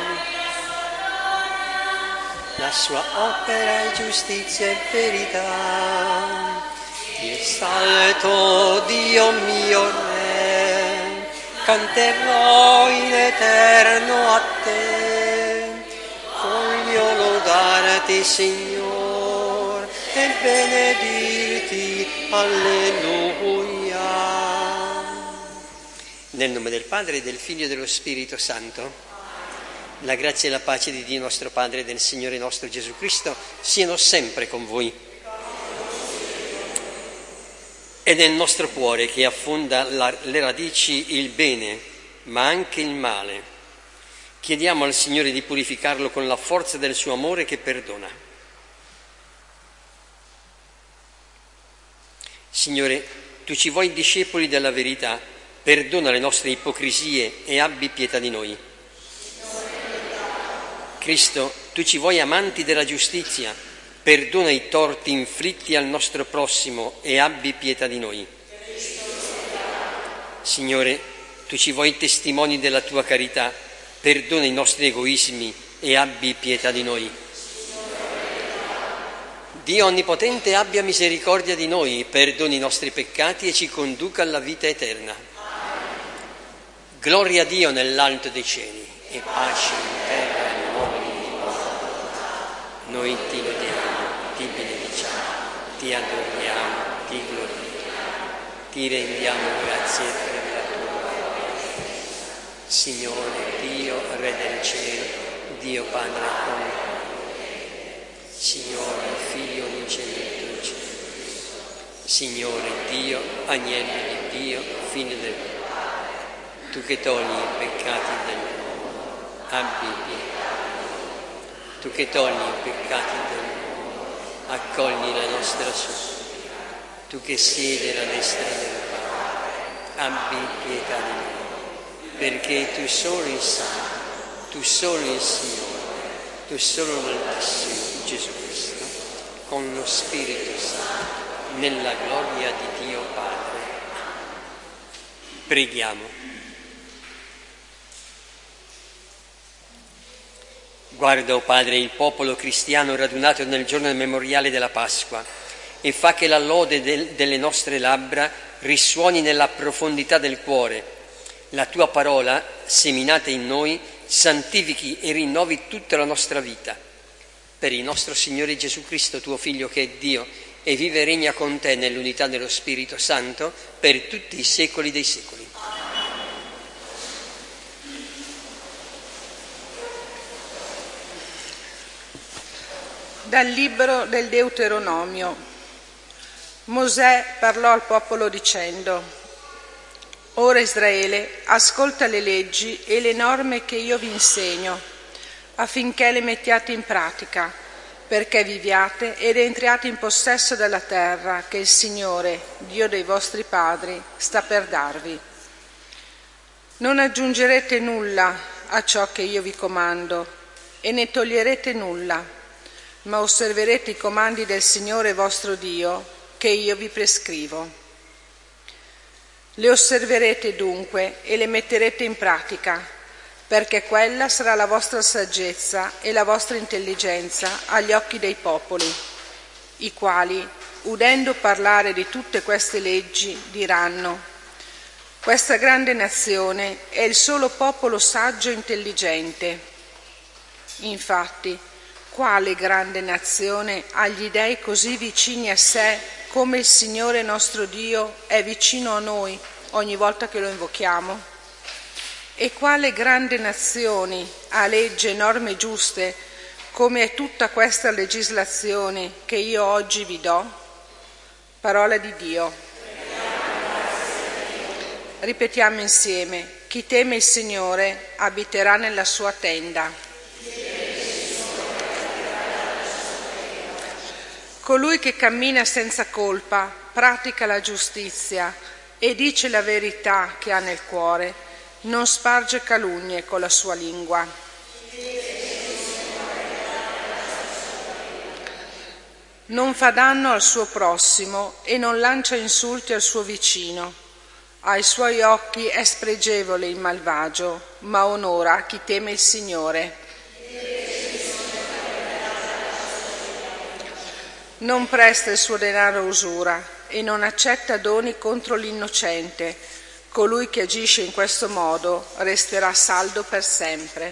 La sua opera è giustizia e verità. Dio salto, Dio mio Re, canterò in eterno a te. Voglio lodarti, Signore, e benedirti. Alleluia. Nel nome del Padre, del Figlio e dello Spirito Santo. La grazia e la pace di Dio nostro Padre e del Signore nostro Gesù Cristo siano sempre con voi. È nel nostro cuore che affonda le radici il bene, ma anche il male. Chiediamo al Signore di purificarlo con la forza del suo amore che perdona. Signore, tu ci vuoi discepoli della verità, perdona le nostre ipocrisie e abbi pietà di noi. Cristo, tu ci vuoi amanti della giustizia, perdona i torti inflitti al nostro prossimo e abbi pietà di noi. Signore, tu ci vuoi testimoni della tua carità, perdona i nostri egoismi e abbi pietà di noi. Dio Onnipotente abbia misericordia di noi, perdoni i nostri peccati e ci conduca alla vita eterna. Gloria a Dio nell'alto dei cieli e pace in terra. Noi ti lodiamo, ti benediciamo, ti adoriamo, ti glorifichiamo, ti rendiamo grazie per la tua parola. Signore Dio, Re del cielo, Dio Padre onnipotente, Signore Figlio unigenito, Signore Dio, Agnello di Dio, Figlio del Padre, tu che togli i peccati dell'uomo, abbi pietà. Tu che togli i peccati dell'uomo, accogli la nostra supplica. Tu che siedi alla destra del Padre, abbi pietà di noi, perché tu solo il Santo, tu solo il Signore, tu solo l'Altissimo Gesù Cristo, con lo Spirito Santo, nella gloria di Dio Padre. Preghiamo. Guarda, o Padre, il popolo cristiano radunato nel giorno memoriale della Pasqua e fa che la lode delle nostre labbra risuoni nella profondità del cuore. La tua parola, seminata in noi, santifichi e rinnovi tutta la nostra vita. Per il nostro Signore Gesù Cristo, tuo Figlio, che è Dio e vive e regna con te nell'unità dello Spirito Santo per tutti i secoli dei secoli. Dal libro del Deuteronomio. Mosè parlò al popolo dicendo: Ora Israele, ascolta le leggi e le norme che io vi insegno, affinché le mettiate in pratica, perché viviate ed entriate in possesso della terra che il Signore, Dio dei vostri padri, sta per darvi. Non aggiungerete nulla a ciò che io vi comando e ne toglierete nulla, ma osserverete i comandi del Signore vostro Dio che io vi prescrivo. Le osserverete dunque e le metterete in pratica, perché quella sarà la vostra saggezza e la vostra intelligenza agli occhi dei popoli, i quali, udendo parlare di tutte queste leggi, diranno: questa grande nazione è il solo popolo saggio e intelligente. Infatti, quale grande nazione ha gli dei così vicini a sé come il Signore nostro Dio è vicino a noi ogni volta che lo invochiamo? E quale grande nazione ha leggi e norme giuste come è tutta questa legislazione che io oggi vi do? Parola di Dio. Ripetiamo insieme: chi teme il Signore abiterà nella sua tenda. Colui che cammina senza colpa, pratica la giustizia e dice la verità che ha nel cuore, non sparge calunnie con la sua lingua. Non fa danno al suo prossimo e non lancia insulti al suo vicino. Ai suoi occhi è spregevole il malvagio, ma onora chi teme il Signore. Non presta il suo denaro a usura e non accetta doni contro l'innocente. Colui che agisce in questo modo resterà saldo per sempre.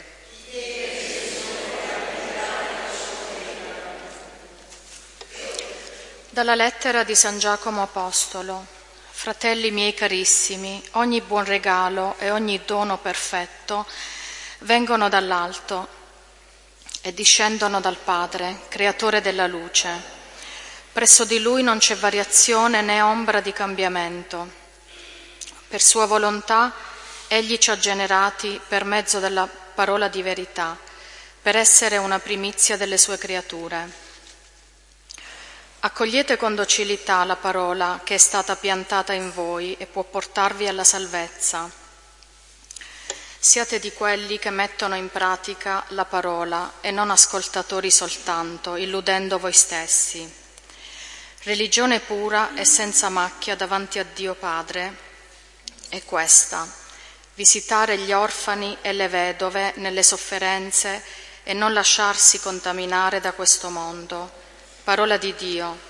Dalla lettera di San Giacomo Apostolo. Fratelli miei carissimi, ogni buon regalo e ogni dono perfetto vengono dall'alto e discendono dal Padre, creatore della luce. Presso di Lui non c'è variazione né ombra di cambiamento. Per sua volontà Egli ci ha generati per mezzo della parola di verità, per essere una primizia delle sue creature. Accogliete con docilità la parola che è stata piantata in voi e può portarvi alla salvezza. Siate di quelli che mettono in pratica la parola e non ascoltatori soltanto, illudendo voi stessi. Religione pura e senza macchia davanti a Dio Padre è questa: visitare gli orfani e le vedove nelle sofferenze e non lasciarsi contaminare da questo mondo. Parola di Dio.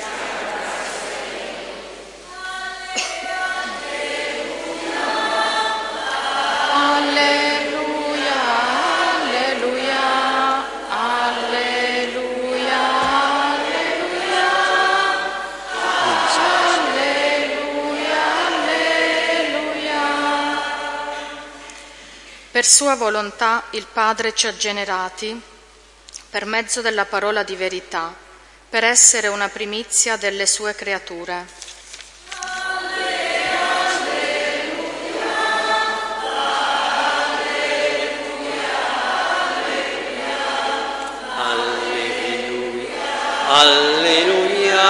Per sua volontà il Padre ci ha generati per mezzo della parola di verità, per essere una primizia delle sue creature. Alleluia,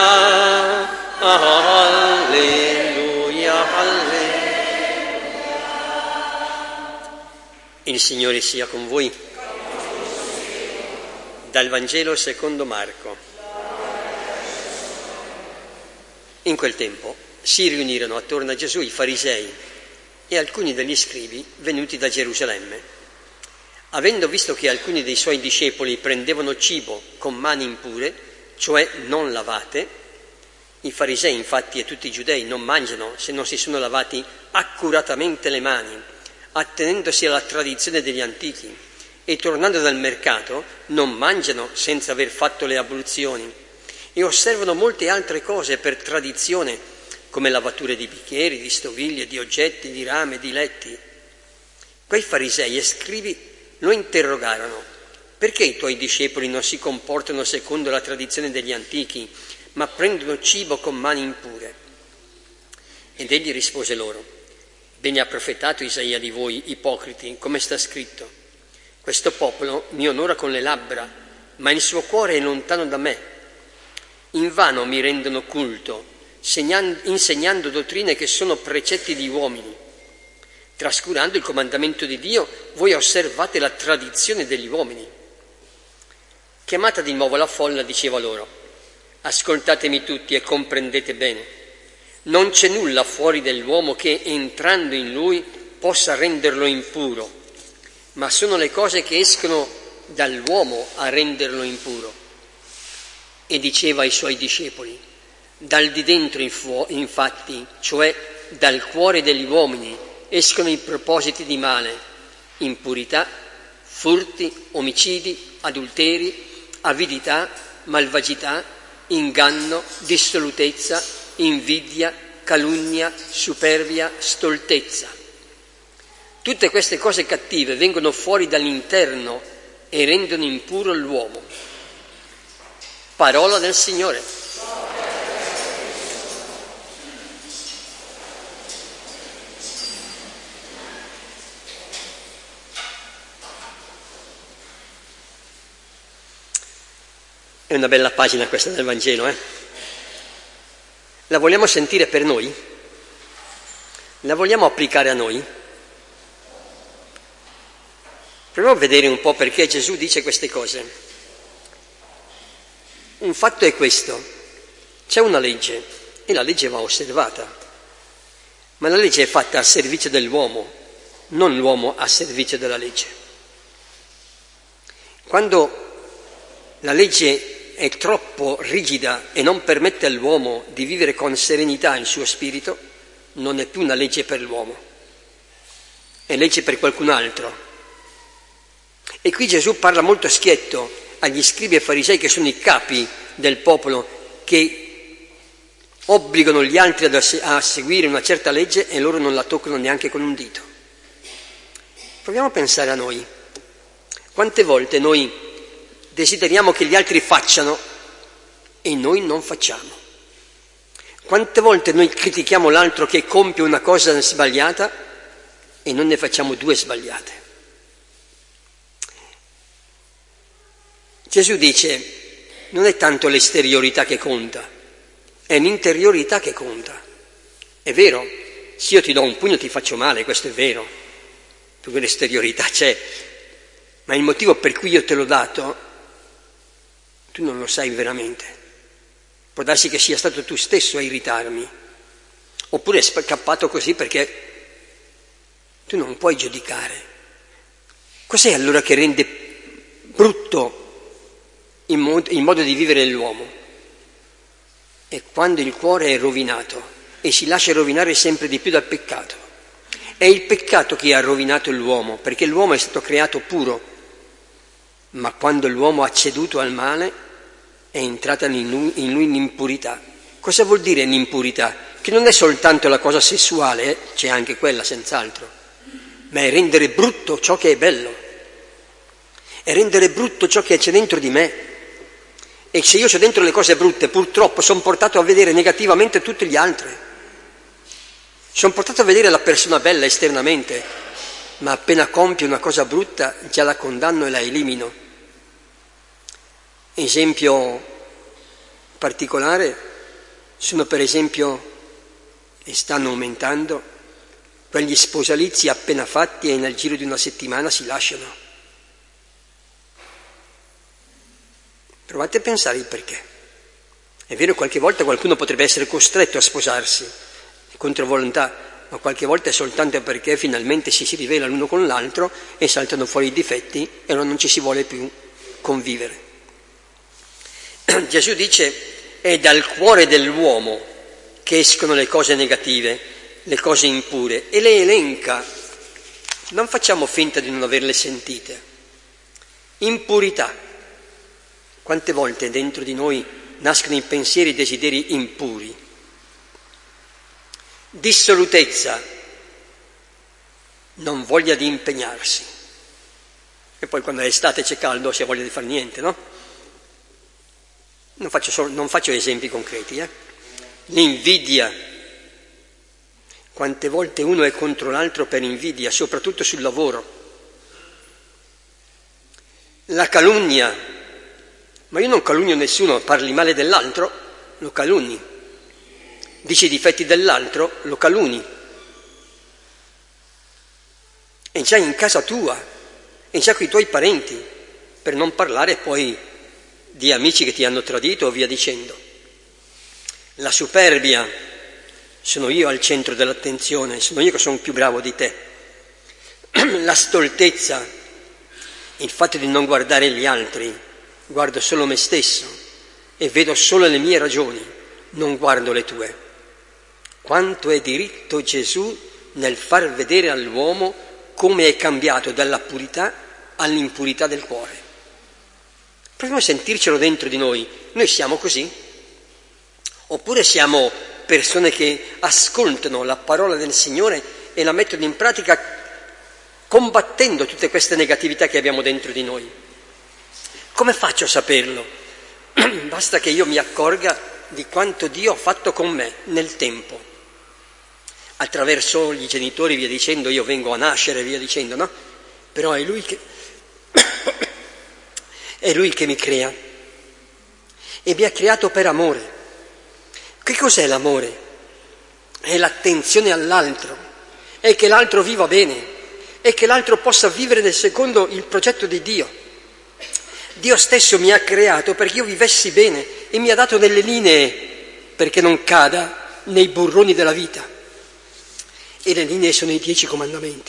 alleluia, alleluia. Il Signore sia con voi. Dal Vangelo secondo Marco. In quel tempo si riunirono attorno a Gesù i farisei e alcuni degli scribi venuti da Gerusalemme. Avendo visto che alcuni dei suoi discepoli prendevano cibo con mani impure, cioè non lavate, i farisei infatti e tutti i giudei non mangiano se non si sono lavati accuratamente le mani, attenendosi alla tradizione degli antichi, e tornando dal mercato non mangiano senza aver fatto le abluzioni, e osservano molte altre cose per tradizione, come lavature di bicchieri, di stoviglie, di oggetti, di rame, di letti. Quei farisei e scribi lo interrogarono: perché i tuoi discepoli non si comportano secondo la tradizione degli antichi, ma prendono cibo con mani impure? Ed egli rispose loro: bene ha profetato Isaia di voi, ipocriti, come sta scritto: questo popolo mi onora con le labbra, ma il suo cuore è lontano da me. Invano mi rendono culto, insegnando dottrine che sono precetti di uomini. Trascurando il comandamento di Dio, voi osservate la tradizione degli uomini. Chiamata di nuovo la folla, diceva loro: ascoltatemi tutti e comprendete bene. Non c'è nulla fuori dell'uomo che, entrando in lui, possa renderlo impuro, ma sono le cose che escono dall'uomo a renderlo impuro. E diceva ai suoi discepoli: dal di dentro infatti, cioè dal cuore degli uomini, escono i propositi di male, impurità, furti, omicidi, adulteri, avidità, malvagità, inganno, dissolutezza, invidia, calunnia, superbia, stoltezza. Tutte queste cose cattive vengono fuori dall'interno e rendono impuro l'uomo. Parola del Signore. È una bella pagina questa del Vangelo, La vogliamo sentire per noi? La vogliamo applicare a noi? Proviamo a vedere un po' perché Gesù dice queste cose. Un fatto è questo: c'è una legge e la legge va osservata, ma la legge è fatta al servizio dell'uomo, non l'uomo a servizio della legge. Quando la legge è troppo rigida e non permette all'uomo di vivere con serenità il suo spirito, non è più una legge per l'uomo, è legge per qualcun altro. E qui Gesù parla molto schietto agli scribi e farisei, che sono i capi del popolo, che obbligano gli altri a seguire una certa legge e loro non la toccano neanche con un dito. Proviamo a pensare a noi. Quante volte noi desideriamo che gli altri facciano e noi non facciamo? Quante volte noi critichiamo l'altro che compie una cosa sbagliata e non ne facciamo due sbagliate? Gesù dice: non è tanto l'esteriorità che conta, è l'interiorità che conta. È vero, se io ti do un pugno ti faccio male, questo è vero, perché l'esteriorità c'è, ma il motivo per cui io te l'ho dato tu non lo sai veramente. Può darsi che sia stato tu stesso a irritarmi, oppure è scappato così perché tu non puoi giudicare. Cos'è allora che rende brutto il modo di vivere dell'uomo? È quando il cuore è rovinato e si lascia rovinare sempre di più dal peccato. È il peccato che ha rovinato l'uomo, perché l'uomo è stato creato puro, ma quando l'uomo ha ceduto al male è entrata in lui l'impurità. Cosa vuol dire l'impurità? Che non è soltanto la cosa sessuale, c'è anche quella senz'altro, ma è rendere brutto ciò che è bello, è rendere brutto ciò che c'è dentro di me. E se io c'ho dentro le cose brutte, purtroppo sono portato a vedere negativamente tutti gli altri. Sono portato a vedere la persona bella esternamente, ma appena compie una cosa brutta già la condanno e la elimino. Esempio particolare sono per esempio, e stanno aumentando, quegli sposalizi appena fatti e nel giro di una settimana si lasciano. Provate a pensare il perché. È vero, qualche volta qualcuno potrebbe essere costretto a sposarsi contro volontà, ma qualche volta è soltanto perché finalmente si rivela l'uno con l'altro e saltano fuori i difetti e allora non ci si vuole più convivere. Gesù dice: è dal cuore dell'uomo che escono le cose negative, le cose impure, e le elenca. Non facciamo finta di non averle sentite. Impurità. Quante volte dentro di noi nascono i pensieri e i desideri impuri? Dissolutezza, non voglia di impegnarsi. E poi quando è estate c'è caldo si ha voglia di fare niente, no? Non faccio esempi concreti. L'invidia. Quante volte uno è contro l'altro per invidia, soprattutto sul lavoro. La calunnia. Ma io non calunno nessuno, parli male dell'altro, lo calunni. Dici i difetti dell'altro, lo calunni. È già in casa tua, è già con i tuoi parenti, per non parlare poi di amici che ti hanno tradito o via dicendo. La superbia, sono io al centro dell'attenzione, sono io che sono più bravo di te. La stoltezza, il fatto di non guardare gli altri, guardo solo me stesso e vedo solo le mie ragioni, non guardo le tue. Quanto è diritto Gesù nel far vedere all'uomo come è cambiato dalla purità all'impurità del cuore. Proviamo a sentircelo dentro di noi. Noi siamo così? Oppure siamo persone che ascoltano la parola del Signore e la mettono in pratica combattendo tutte queste negatività che abbiamo dentro di noi? Come faccio a saperlo? Basta che io mi accorga di quanto Dio ha fatto con me nel tempo. Attraverso gli genitori, via dicendo, io vengo a nascere, via dicendo, no? Però è Lui che è Lui che mi crea e mi ha creato per amore. Che cos'è l'amore? È l'attenzione all'altro, è che l'altro viva bene, è che l'altro possa vivere secondo il progetto di Dio. Dio stesso mi ha creato perché io vivessi bene e mi ha dato delle linee perché non cada nei burroni della vita. e le linee sono i 10 comandamenti.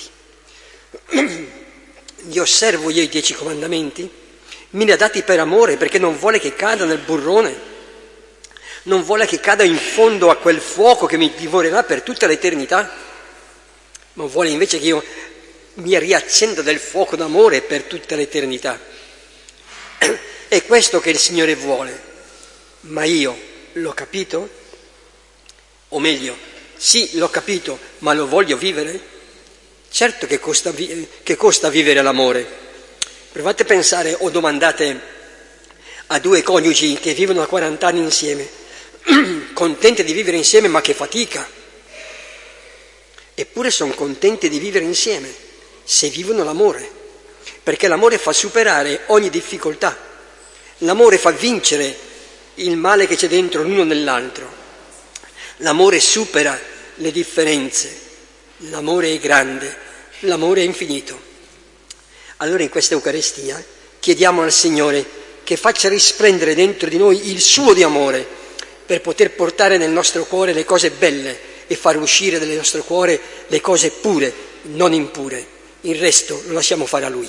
Li osservo io i 10 comandamenti? Me li ha dati per amore, perché non vuole che cada nel burrone, non vuole che cada in fondo a quel fuoco che mi divorerà per tutta l'eternità, ma vuole invece che io mi riaccenda del fuoco d'amore per tutta l'eternità. È questo che il Signore vuole, ma io l'ho capito? O meglio, sì, l'ho capito, ma lo voglio vivere? Certo che costa vivere l'amore. Provate a pensare o domandate a due coniugi che vivono da 40 anni insieme, contenti di vivere insieme, ma che fatica. Eppure sono contenti di vivere insieme, se vivono l'amore, perché l'amore fa superare ogni difficoltà, l'amore fa vincere il male che c'è dentro l'uno nell'altro, l'amore supera le differenze, l'amore è grande, l'amore è infinito. Allora in questa Eucaristia chiediamo al Signore che faccia risplendere dentro di noi il suo di amore per poter portare nel nostro cuore le cose belle e far uscire dal nostro cuore le cose pure, non impure. Il resto lo lasciamo fare a Lui.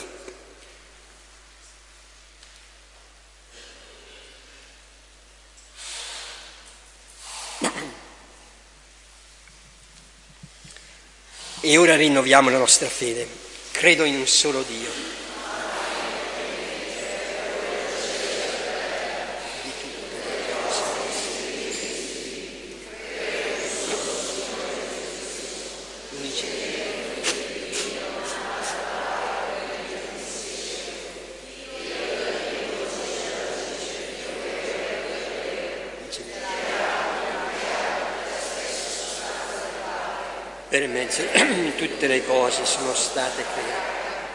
E ora rinnoviamo la nostra fede. Credo in un solo Dio. Di tutte le cose. Per mezzo di tutte le cose sono state create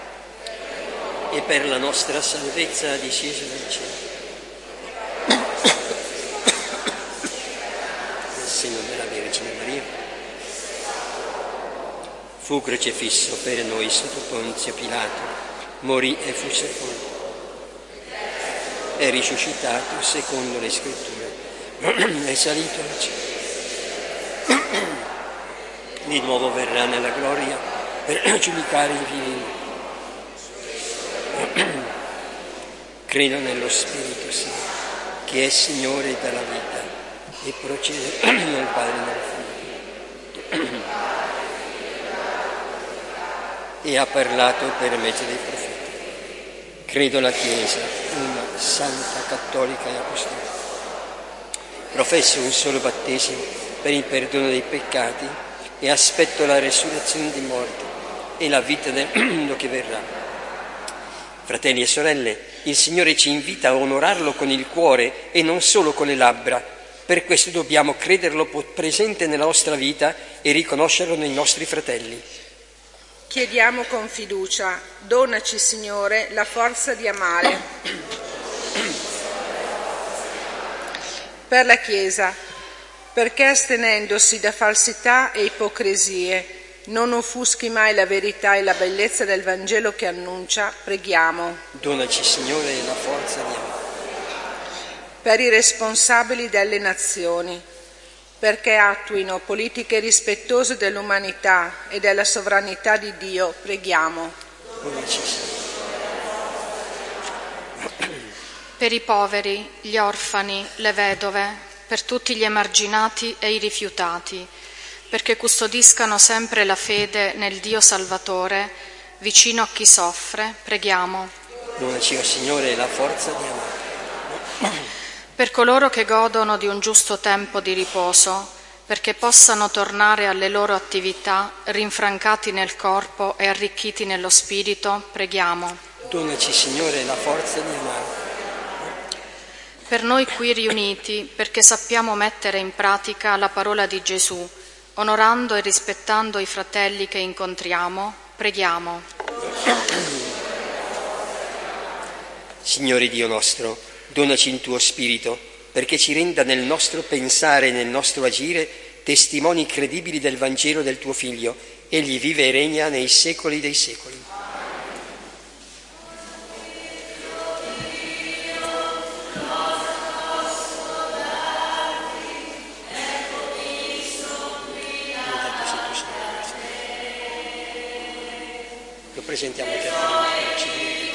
e per la nostra salvezza discese dal cielo. Nel seno della Vergine Maria fu crocifisso per noi sotto Ponzio Pilato, morì e fu sepolto, è risuscitato secondo le Scritture, è salito al cielo. Di nuovo verrà nella gloria per giudicare i vivi. Credo nello Spirito Santo, che è Signore della vita e procede dal Padre e dal Figlio. E ha parlato per mezzo dei profeti. Credo alla Chiesa, una santa, cattolica e apostolica. Professo un solo battesimo per il perdono dei peccati e aspetto la resurrezione dei morti e la vita del mondo che verrà. Fratelli e sorelle, il Signore ci invita a onorarlo con il cuore e non solo con le labbra. Per questo dobbiamo crederlo presente nella nostra vita e riconoscerlo nei nostri fratelli. Chiediamo con fiducia, donaci Signore la forza di amare. Per la Chiesa, perché astenendosi da falsità e ipocrisie non offuschi mai la verità e la bellezza del Vangelo che annuncia, preghiamo. Donaci, Signore, la forza di amare. Per i responsabili delle nazioni, perché attuino politiche rispettose dell'umanità e della sovranità di Dio, preghiamo. Donaci, Signore. Per i poveri, gli orfani, le vedove, per tutti gli emarginati e i rifiutati, perché custodiscano sempre la fede nel Dio Salvatore, vicino a chi soffre, preghiamo. Donaci, o Signore, la forza di amare. Per coloro che godono di un giusto tempo di riposo, perché possano tornare alle loro attività, rinfrancati nel corpo e arricchiti nello spirito, preghiamo. Donaci, Signore, la forza di amare. Per noi qui riuniti, perché sappiamo mettere in pratica la parola di Gesù, onorando e rispettando i fratelli che incontriamo, preghiamo. Signore Dio nostro, donaci il tuo Spirito, perché ci renda nel nostro pensare e nel nostro agire testimoni credibili del Vangelo del tuo Figlio. Egli vive e regna nei secoli dei secoli. presentiamo a te.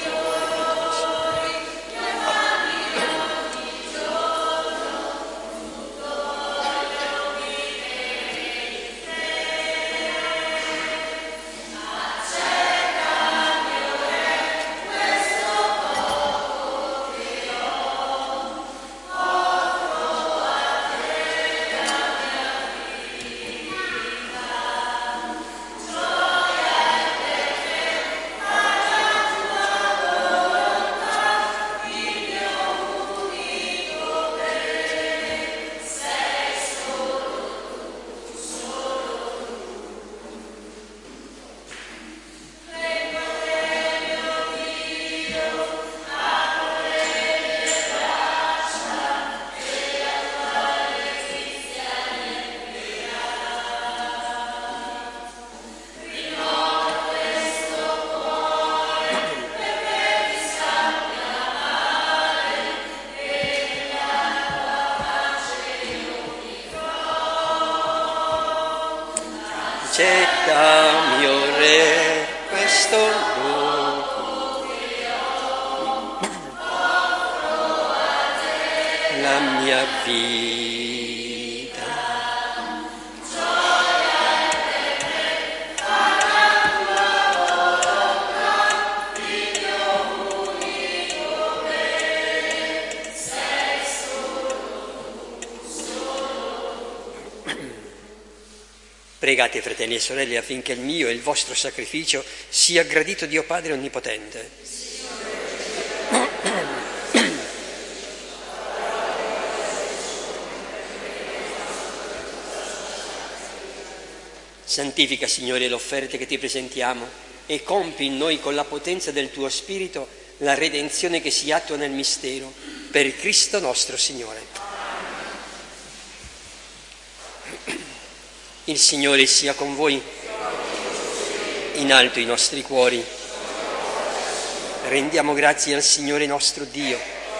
Accetta, mio Re, questo luogo, la mia vita. Pregate, fratelli e sorelle, affinché il mio e il vostro sacrificio sia gradito Dio Padre Onnipotente. Santifica, Signore, le offerte che ti presentiamo e compi in noi con la potenza del tuo Spirito la redenzione che si attua nel mistero, per Cristo nostro Signore. Il Signore sia con voi. In alto i nostri cuori. Rendiamo grazie al Signore nostro Dio.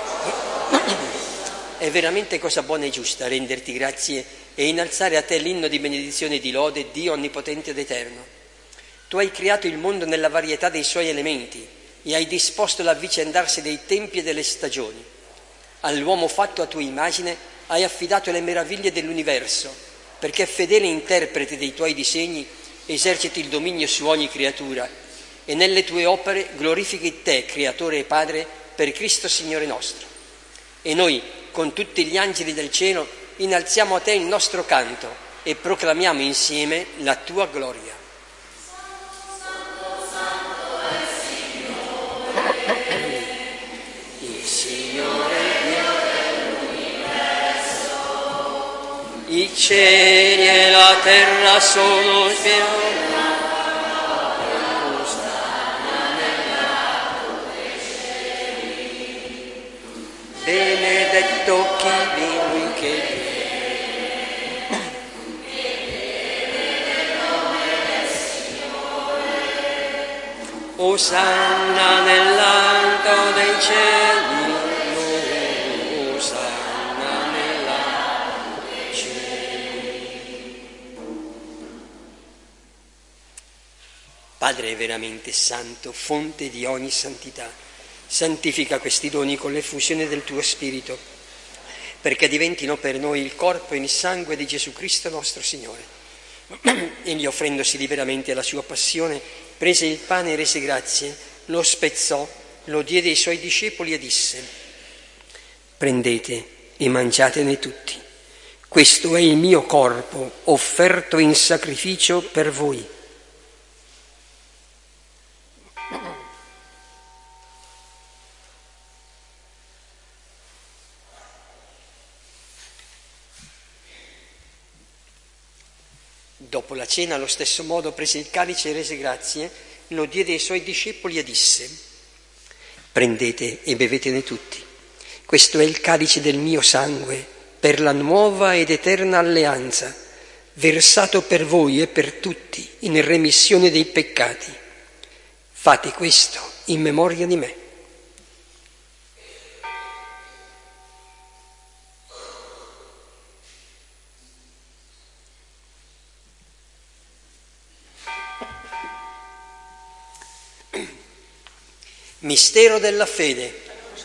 È veramente cosa buona e giusta renderti grazie e innalzare a te l'inno di benedizione e di lode, Dio onnipotente ed eterno. Tu hai creato il mondo nella varietà dei suoi elementi e hai disposto l'avvicendarsi dei tempi e delle stagioni. All'uomo fatto a tua immagine hai affidato le meraviglie dell'universo, perché fedele interprete dei tuoi disegni eserciti il dominio su ogni creatura e nelle tue opere glorifichi te, Creatore e Padre, per Cristo Signore nostro. E noi, con tutti gli angeli del cielo, innalziamo a te il nostro canto e proclamiamo insieme la tua gloria. I cieli e la terra sono pieni. Benedetto chi viene che Osanna nell'alto dei cieli. Padre è veramente santo, fonte di ogni santità. Santifica questi doni con l'effusione del tuo Spirito, perché diventino per noi il corpo e il sangue di Gesù Cristo nostro Signore. Egli, offrendosi liberamente alla sua passione, prese il pane e rese grazie, lo spezzò, lo diede ai suoi discepoli e disse: prendete e mangiatene tutti. Questo è il mio corpo, offerto in sacrificio per voi. Dopo la cena, allo stesso modo, prese il calice e rese grazie, lo diede ai suoi discepoli e disse: prendete e bevetene tutti. Questo è il calice del mio sangue, per la nuova ed eterna alleanza, versato per voi e per tutti in remissione dei peccati. Fate questo in memoria di me. Mistero della fede.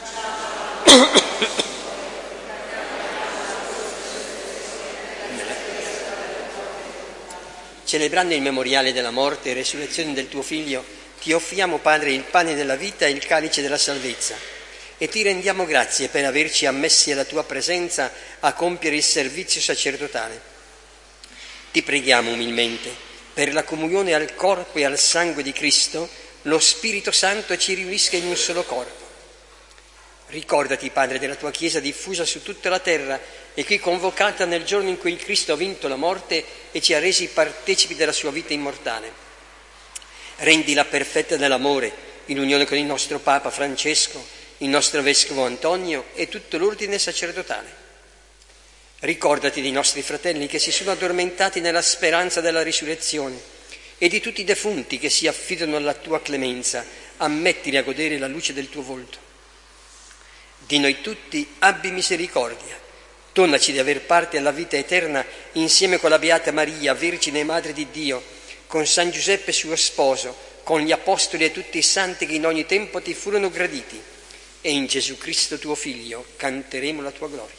Celebrando il memoriale della morte e resurrezione del tuo Figlio, ti offriamo, Padre, il pane della vita e il calice della salvezza e ti rendiamo grazie per averci ammessi alla tua presenza a compiere il servizio sacerdotale. Ti preghiamo umilmente per la comunione al corpo e al sangue di Cristo, lo Spirito Santo ci riunisca in un solo corpo. Ricordati, Padre, della tua Chiesa diffusa su tutta la terra e qui convocata nel giorno in cui il Cristo ha vinto la morte e ci ha resi partecipi della sua vita immortale. Rendila perfetta nell'amore, in unione con il nostro Papa Francesco, il nostro Vescovo Antonio e tutto l'ordine sacerdotale. Ricordati dei nostri fratelli che si sono addormentati nella speranza della risurrezione e di tutti i defunti che si affidano alla tua clemenza. Ammettili a godere la luce del tuo volto. Di noi tutti abbi misericordia. Donaci di aver parte alla vita eterna insieme con la Beata Maria, Vergine e Madre di Dio, con San Giuseppe suo sposo, con gli Apostoli e tutti i santi che in ogni tempo ti furono graditi. E in Gesù Cristo tuo Figlio canteremo la tua gloria.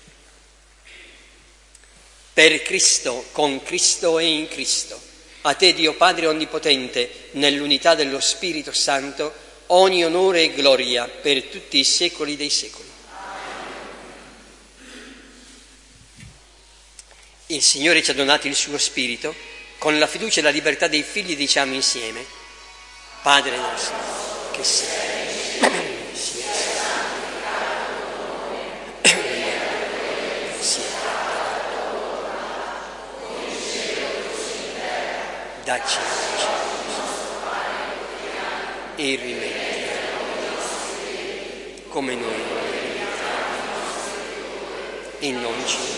Per Cristo, con Cristo e in Cristo, a te Dio Padre Onnipotente, nell'unità dello Spirito Santo, ogni onore e gloria per tutti i secoli dei secoli. Il Signore ci ha donato il suo Spirito, con la fiducia e la libertà dei figli diciamo insieme: Padre nostro, che sei. Dacci e rimetti come noi e non ci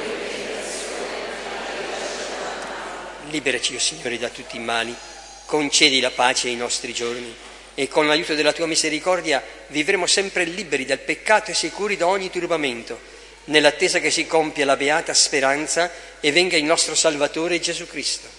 liberaci, o Signore, da tutti i mali, concedi la pace ai nostri giorni e con l'aiuto della tua misericordia vivremo sempre liberi dal peccato e sicuri da ogni turbamento, nell'attesa che si compia la beata speranza e venga il nostro Salvatore Gesù Cristo.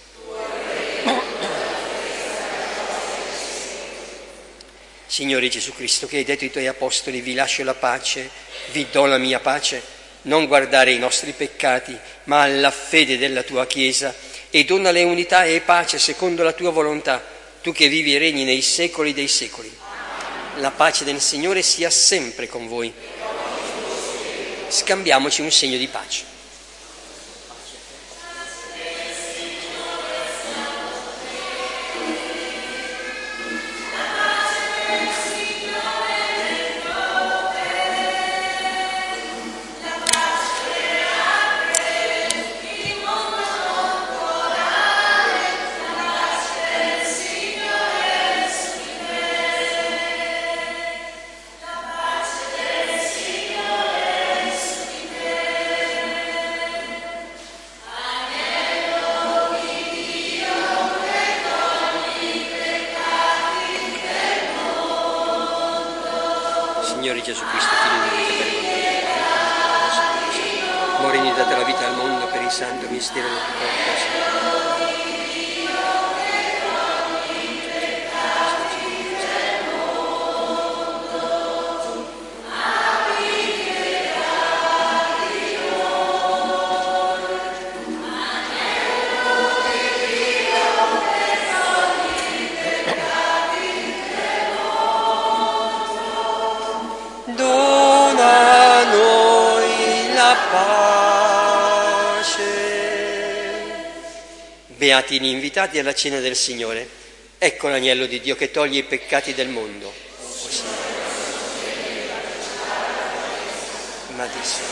Signore Gesù Cristo, che hai detto ai tuoi apostoli: vi lascio la pace, vi do la mia pace, non guardare i nostri peccati, ma alla fede della tua Chiesa, e donale unità e pace secondo la tua volontà, tu che vivi e regni nei secoli dei secoli. La pace del Signore sia sempre con voi. Scambiamoci un segno di pace. Signore Gesù Cristo, Figlio di vita per noi, mori e date la vita al mondo per il santo mistero del tuo corpo. Dona a noi la pace. Beati gli invitati alla cena del Signore. Ecco l'agnello di Dio che toglie i peccati del mondo. O Signore. Ma di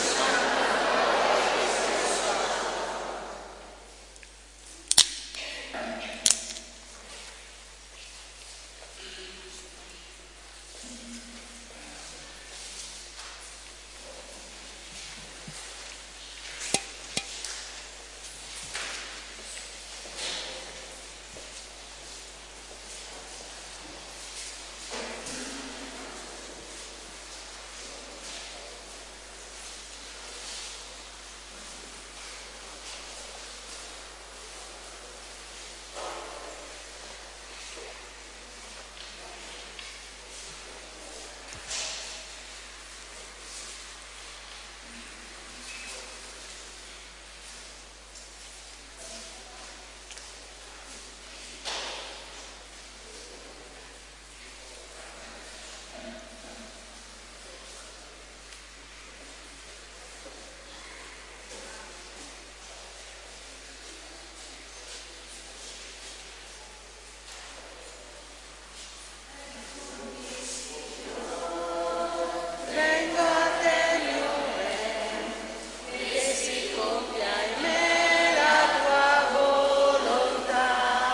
vengo a te mio Re, che si compia in me la tua volontà.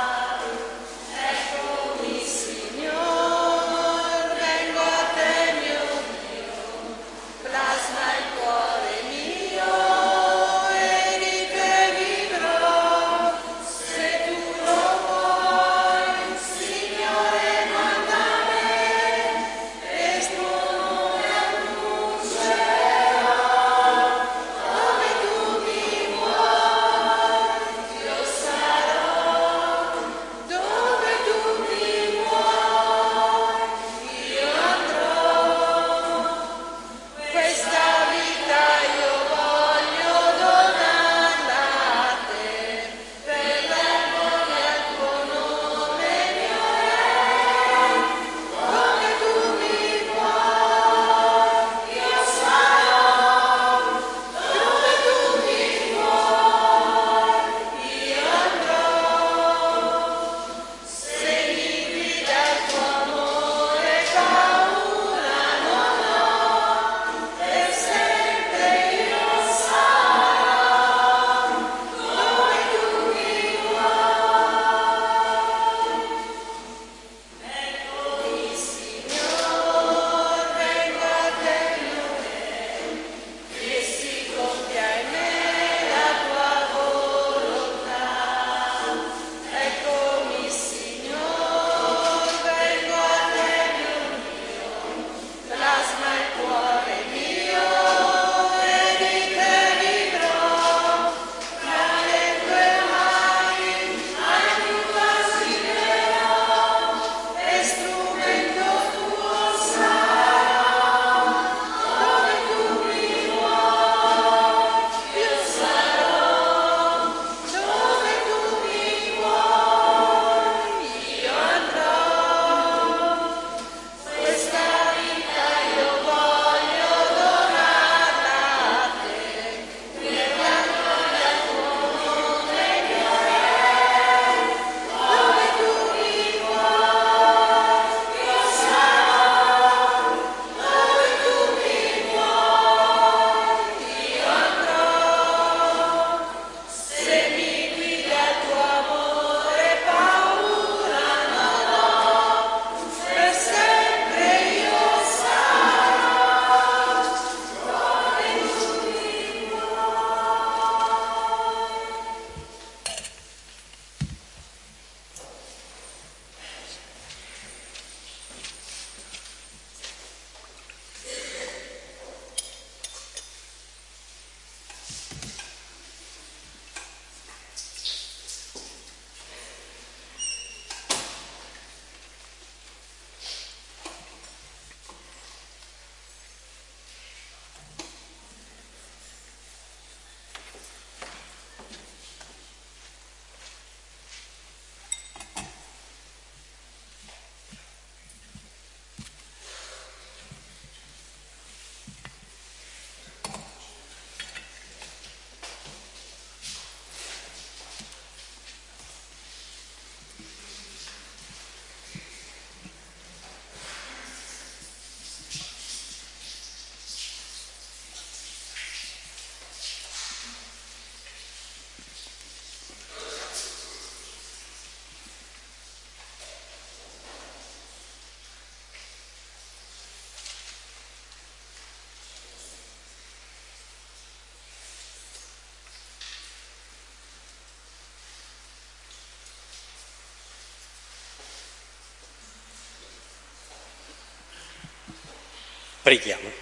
Eccomi Signor, vengo a te mio Dio, plasma il cuore mio e di te vivrò, se tu lo vuoi, Signore, manda a me, e tuo nome annuncerò, dove tu mi vuoi, io sarò, dove tu mi vuoi, io andrò. Questa vita io voglio donarla a te, per la gloria al tuo nome mio Re. Dove tu mi vuoi, io sarò, dove tu mi vuoi, io andrò. Se mi guida il tuo amore, paura non ho, per sempre io sarò, dove tu mi vuoi. Eccomi Signor, vengo a te mio Re, che si compia in me la tua volontà. Eccomi Signor, vengo a te mio Dio, plasma il cuore mio e di te vivrò, tra le tue mani aiuto assiderò, e strumento tuo sarò, dove tu mi vuoi, io sarò, dove tu mi vuoi, io andrò. Questa vita io voglio donarla a te, per la gloria al tuo nome mio Re. Dove tu mi vuoi, io sarò, dove tu mi vuoi, io andrò. Se mi guida il tuo amore, paura non ho, per sempre io sarò, dove tu mi vuoi. Preghiamo.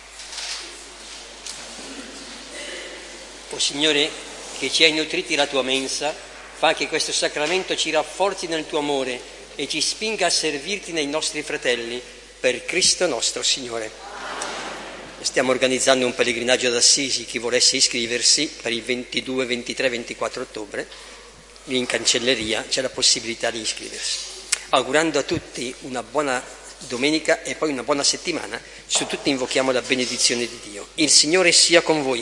O Signore, che ci hai nutriti la tua mensa, fa che questo sacramento ci rafforzi nel tuo amore e ci spinga a servirti nei nostri fratelli, per Cristo nostro Signore. Stiamo organizzando un pellegrinaggio ad Assisi. Chi volesse iscriversi per il 22, 23, 24 ottobre, lì in cancelleria c'è la possibilità di iscriversi. Augurando a tutti una buona domenica e poi una buona settimana, su tutti invochiamo la benedizione di Dio. Il Signore sia con voi.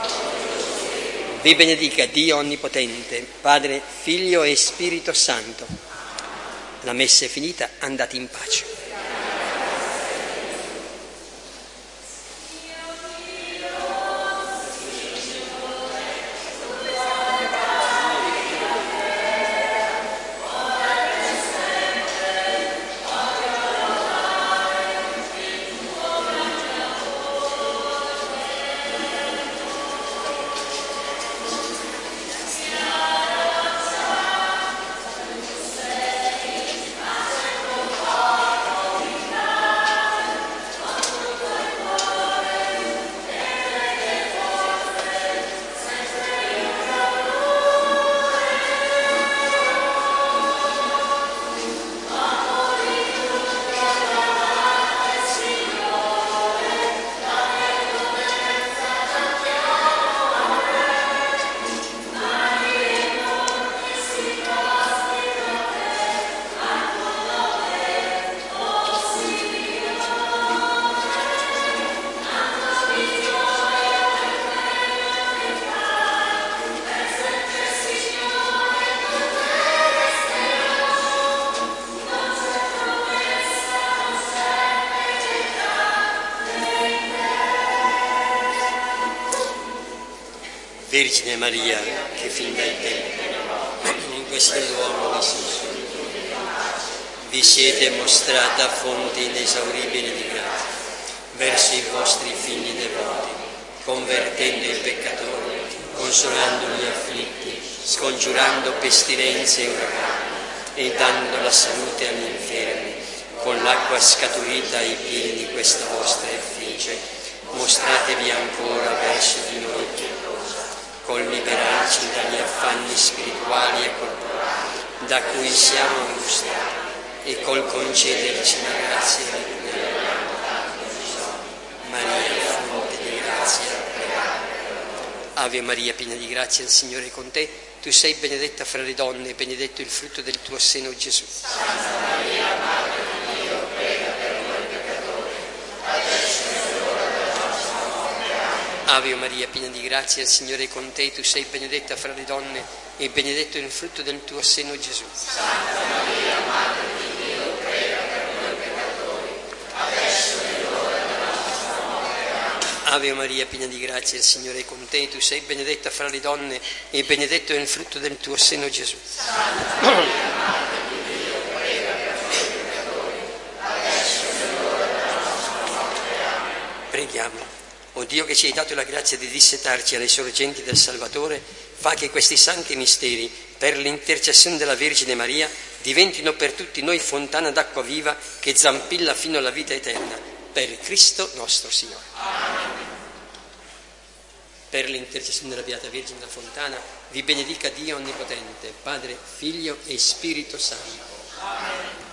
Vi benedica Dio Onnipotente, Padre, Figlio e Spirito Santo. La messa è finita, andate in pace. Vergine Maria, che fin dai tempi in quest'uomo vi siete mostrata fonte inesauribile di grazia verso i vostri figli devoti, convertendo i peccatori, consolando gli afflitti, scongiurando pestilenze e uragani e dando la salute agli infermi. Con l'acqua scaturita ai piedi di questa vostra effigie, mostratevi ancora verso di noi pietosi, col liberarci dagli affanni spirituali e corporali da cui siamo angustiati e col concederci la grazia di cui abbiamo tanto bisogno. Maria, fonte di grazia, pregate. Ave Maria, piena di grazia, il Signore è con te. Tu sei benedetta fra le donne e benedetto il frutto del tuo seno, Gesù. Santa Maria, Madre di Dio, prega per noi peccatori, adesso è l'ora della nostra morte. Amen. Ave Maria, piena di grazia, il Signore è con te. Tu sei benedetta fra le donne e benedetto il frutto del tuo seno, Gesù. Santa Maria, Madre di Dio, prega per noi peccatori, adesso è l'ora della nostra morte. Amen. Ave Maria, piena di grazia, il Signore è con te. Tu sei benedetta fra le donne e benedetto è il frutto del tuo seno, Gesù. Santa Maria, Madre di Dio, prega per noi peccatori, adesso è l'ora della nostra morte. Amen. Preghiamo. O Dio, che ci hai dato la grazia di dissetarci alle sorgenti del Salvatore, fa che questi santi misteri, per l'intercessione della Vergine Maria, diventino per tutti noi fontana d'acqua viva che zampilla fino alla vita eterna. Per Cristo nostro Signore. Amen. Per l'intercessione della Beata Vergine della Fontana, vi benedica Dio Onnipotente, Padre, Figlio e Spirito Santo. Amen.